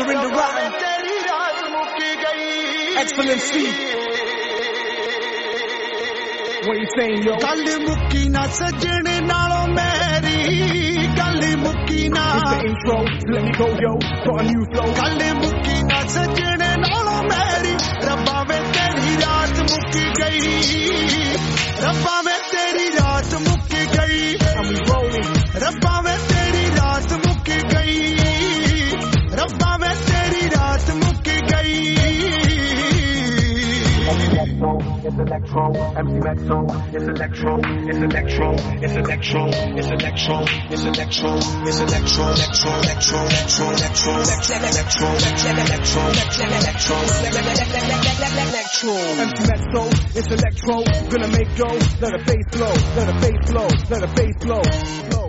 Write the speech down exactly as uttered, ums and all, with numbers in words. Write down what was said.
Surrender Rotten, Excellency. What are you saying, yo? Galli mukki na sajne nalo meri, galli mukki na. It's the intro, so let me go, yo. Got a new flow. Galli mukki na sajne nalo meri, Rabba mein teri raat mukki gayi, Rabba mein teri raat mukki gayi, And we rolling. Rabba mein teri raat mukki gayi, Rabba mein teri raat mukki gayi. It's electro, M C Metro, it's electro, it's electro, it's electro, it's electro, it's electro, it's electro, electro, electro, electro, electro, electro, electro, electro, electro, M C Metro, it's electro, gonna make dough, let the bass flow, let the bass flow, let the bass flow.